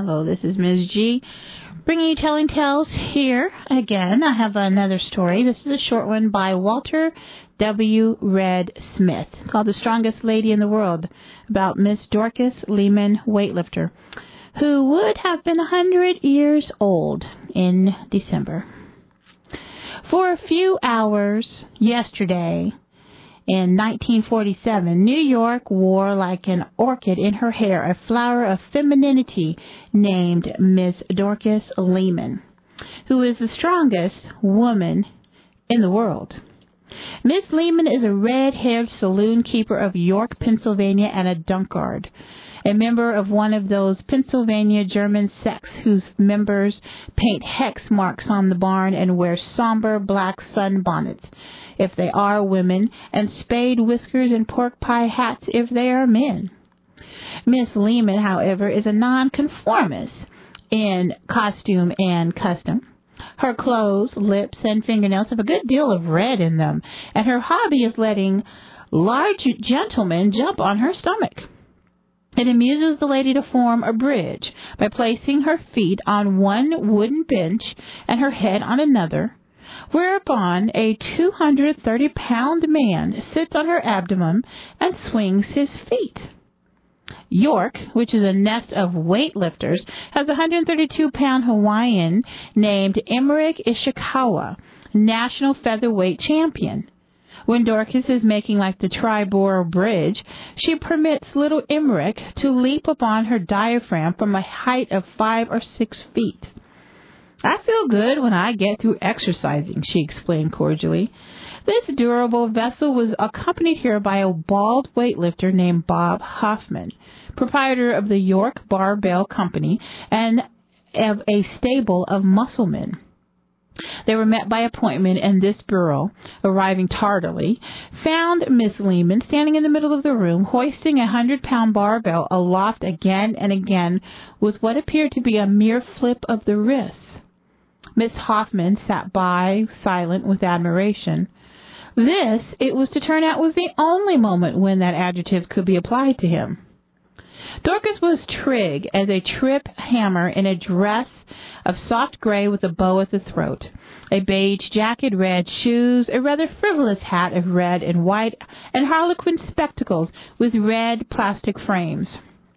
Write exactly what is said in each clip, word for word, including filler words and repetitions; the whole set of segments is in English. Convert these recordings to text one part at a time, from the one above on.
Hello, this is Miz G, bringing you Telling Tales here again. I have another story. This is a short one by Walter W. Red Smith, called The Strongest Lady in the World, about Miss Dorcas Lehman, weightlifter, who would have been one hundred years old in December. For a few hours yesterday, in nineteen forty-seven, New York wore like an orchid in her hair a flower of femininity named Miss Dorcas Lehman, who is the strongest woman in the world. Miss Lehman is a red-haired saloon keeper of York, Pennsylvania, and a Dunkard, a member of one of those Pennsylvania German sects whose members paint hex marks on the barn and wear somber black sunbonnets if they are women, and spade whiskers and pork pie hats if they are men. Miss Lehman, however, is a nonconformist in costume and custom. Her clothes, lips, and fingernails have a good deal of red in them, and her hobby is letting large gentlemen jump on her stomach. It amuses the lady to form a bridge by placing her feet on one wooden bench and her head on another, whereupon a two hundred thirty pound man sits on her abdomen and swings his feet. York, which is a nest of weightlifters, has a one hundred thirty-two pound Hawaiian named Emmerich Ishikawa, national featherweight champion. When Dorcas is making like the Triborough Bridge, she permits little Emmerich to leap upon her diaphragm from a height of five or six feet. I feel good when I get through exercising, she explained cordially. This durable vessel was accompanied here by a bald weightlifter named Bob Hoffman, proprietor of the York Barbell Company and of a stable of musclemen. They were met by appointment, and this bureau, arriving tardily, found Miss Lehman standing in the middle of the room, hoisting a hundred-pound barbell aloft again and again with what appeared to be a mere flip of the wrists. Miss Hoffman sat by, silent with admiration. This, it was to turn out, was the only moment when that adjective could be applied to him. Dorcas was trig as a trip hammer in a dress of soft gray with a bow at the throat, a beige jacket, red shoes, a rather frivolous hat of red and white, and harlequin spectacles with red plastic frames.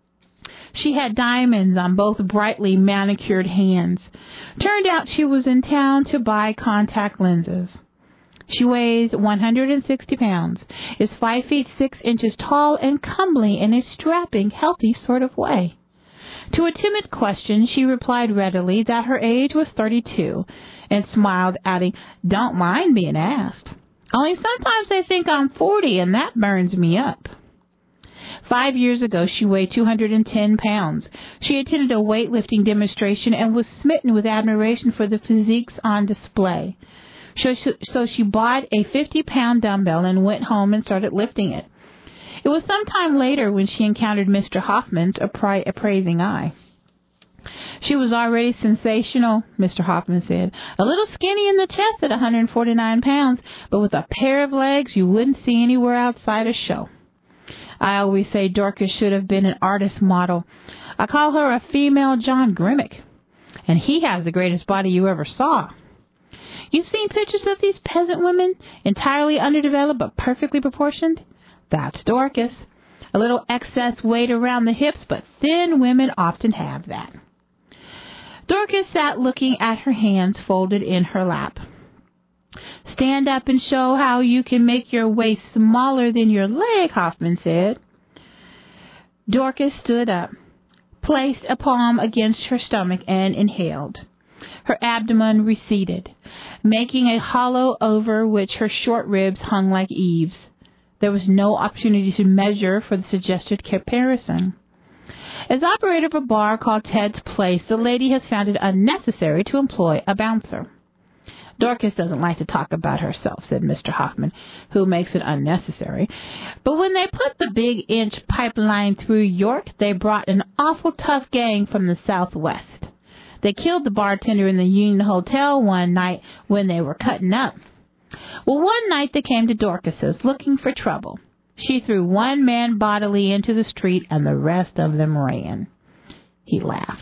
She had diamonds on both brightly manicured hands. Turned out she was in town to buy contact lenses. She weighs one hundred sixty pounds, is five feet six inches tall, and comely in a strapping, healthy sort of way. To a timid question, she replied readily that her age was thirty-two, and smiled, adding, "Don't mind being asked. Only sometimes they think I'm forty, and that burns me up." Five years ago, she weighed two hundred ten pounds. She attended a weightlifting demonstration and was smitten with admiration for the physiques on display. So she, so she bought a fifty-pound dumbbell and went home and started lifting it. It was some time later when she encountered Mister Hoffman's appra- appraising eye. "She was already sensational," Mister Hoffman said. "A little skinny in the chest at one hundred forty-nine pounds, but with a pair of legs you wouldn't see anywhere outside a show. I always say Dorcas should have been an artist model. I call her a female John Grimmick, and he has the greatest body you ever saw. You've seen pictures of these peasant women, entirely underdeveloped but perfectly proportioned? That's Dorcas. A little excess weight around the hips, but thin women often have that." Dorcas sat looking at her hands folded in her lap. "Stand up and show how you can make your waist smaller than your leg," Hoffman said. Dorcas stood up, placed a palm against her stomach, and inhaled. Her abdomen receded, making a hollow over which her short ribs hung like eaves. There was no opportunity to measure for the suggested comparison. As operator of a bar called Ted's Place, the lady has found it unnecessary to employ a bouncer. "Dorcas doesn't like to talk about herself," said Mister Hoffman, "who makes it unnecessary. But when they put the big inch pipeline through York, they brought an awful tough gang from the Southwest. They killed the bartender in the Union Hotel one night when they were cutting up. Well, one night they came to Dorcas's looking for trouble. She threw one man bodily into the street, and the rest of them ran." He laughed.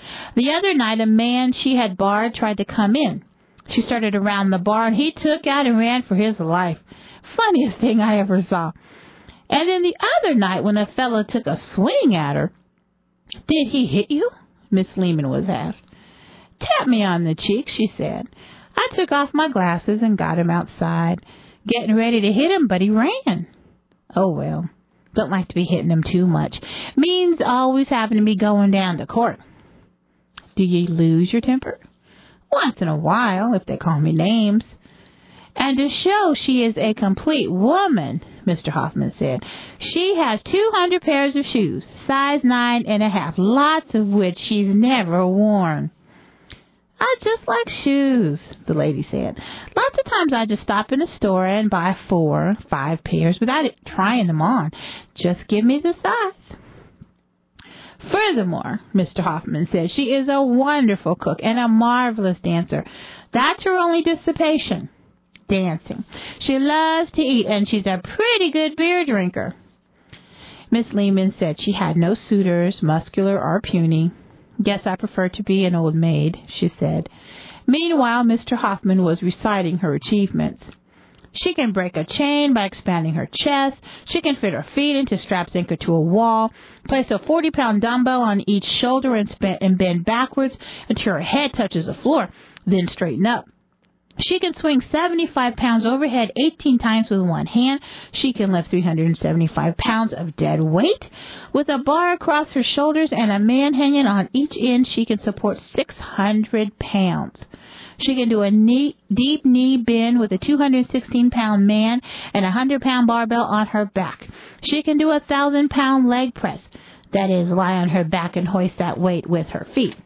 The other night, a man she had barred tried to come in. She started around the bar, and he took out and ran for his life. Funniest thing I ever saw. And then the other night, when a fellow took a swing at her, "Did he hit you?" Miss Lehman was asked. "Tap me on the cheek," she said. I took off my glasses and got him outside, getting ready to hit him, but he ran. Oh, well, don't like to be hitting him too much. Means always having to be going down to court. Do you lose your temper? Once in a while, if they call me names. And to show she is a complete woman, Mister Hoffman said, she has two hundred pairs of shoes, size nine and a half, lots of which she's never worn. I just like shoes, the lady said. Lots of times I just stop in a store and buy four, five pairs without it, trying them on. Just give me the size. Furthermore, Mister Hoffman said, she is a wonderful cook and a marvelous dancer. That's her only dissipation, dancing. She loves to eat, and she's a pretty good beer drinker. Miss Lehman said she had no suitors, muscular or puny. Guess I prefer to be an old maid, she said. Meanwhile, Mister Hoffman was reciting her achievements. She can break a chain by expanding her chest. She can fit her feet into straps anchored to a wall, place a forty-pound dumbbell on each shoulder and, sp- and bend backwards until her head touches the floor, then straighten up. She can swing seventy-five pounds overhead eighteen times with one hand. She can lift three hundred seventy-five pounds of dead weight. With a bar across her shoulders and a man hanging on each end, she can support six hundred pounds. She can do a knee, deep knee bend with a two hundred sixteen pound man and a one hundred pound barbell on her back. She can do a one thousand pound leg press. That is, lie on her back and hoist that weight with her feet.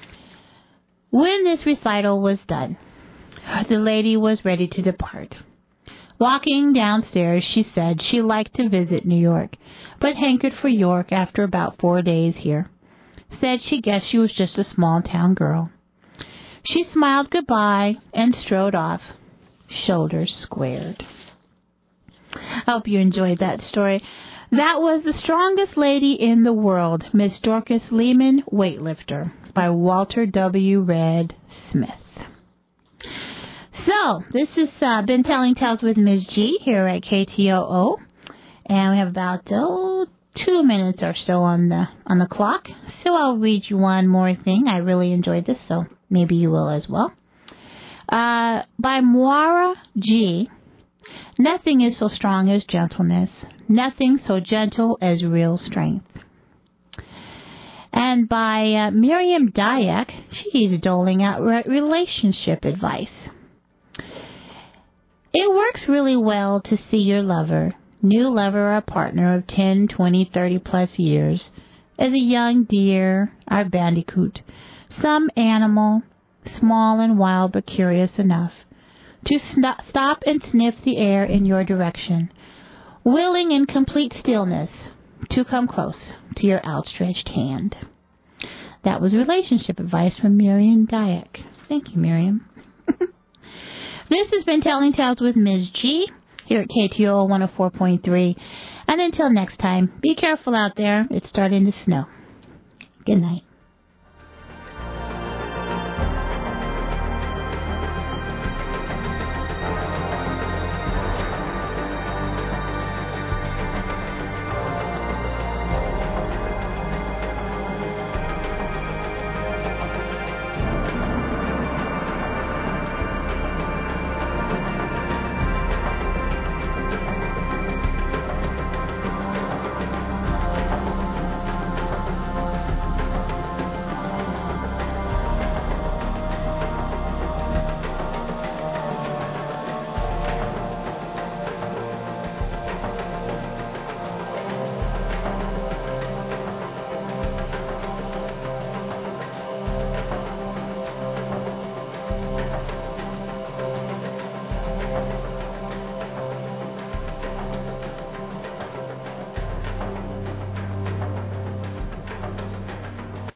When this recital was done, the lady was ready to depart. Walking downstairs, she said she liked to visit New York, but hankered for York after about four days here. Said she guessed she was just a small-town girl. She smiled goodbye and strode off, shoulders squared. I hope you enjoyed that story. That was The Strongest Lady in the World, Miss Dorcas Lehman, Weightlifter, by Walter W. Red Smith. So, this has uh, been Telling Tales with Miz G here at K T O O, and we have about oh, two minutes or so on the on the clock. So I'll read you one more thing. I really enjoyed this, so maybe you will as well. Uh, by Moira G. Nothing is so strong as gentleness. Nothing so gentle as real strength. And by uh, Miriam Dyack, she's doling out re- relationship advice. It works really well to see your lover, new lover or partner of ten, twenty, thirty plus years, as a young deer or bandicoot, some animal, small and wild but curious enough, to st- stop and sniff the air in your direction, willing in complete stillness to come close to your outstretched hand. That was relationship advice from Miriam Dyack. Thank you, Miriam. This has been Telling Tales with Miz G here at K T O O one oh four point three. And until next time, be careful out there. It's starting to snow. Good night.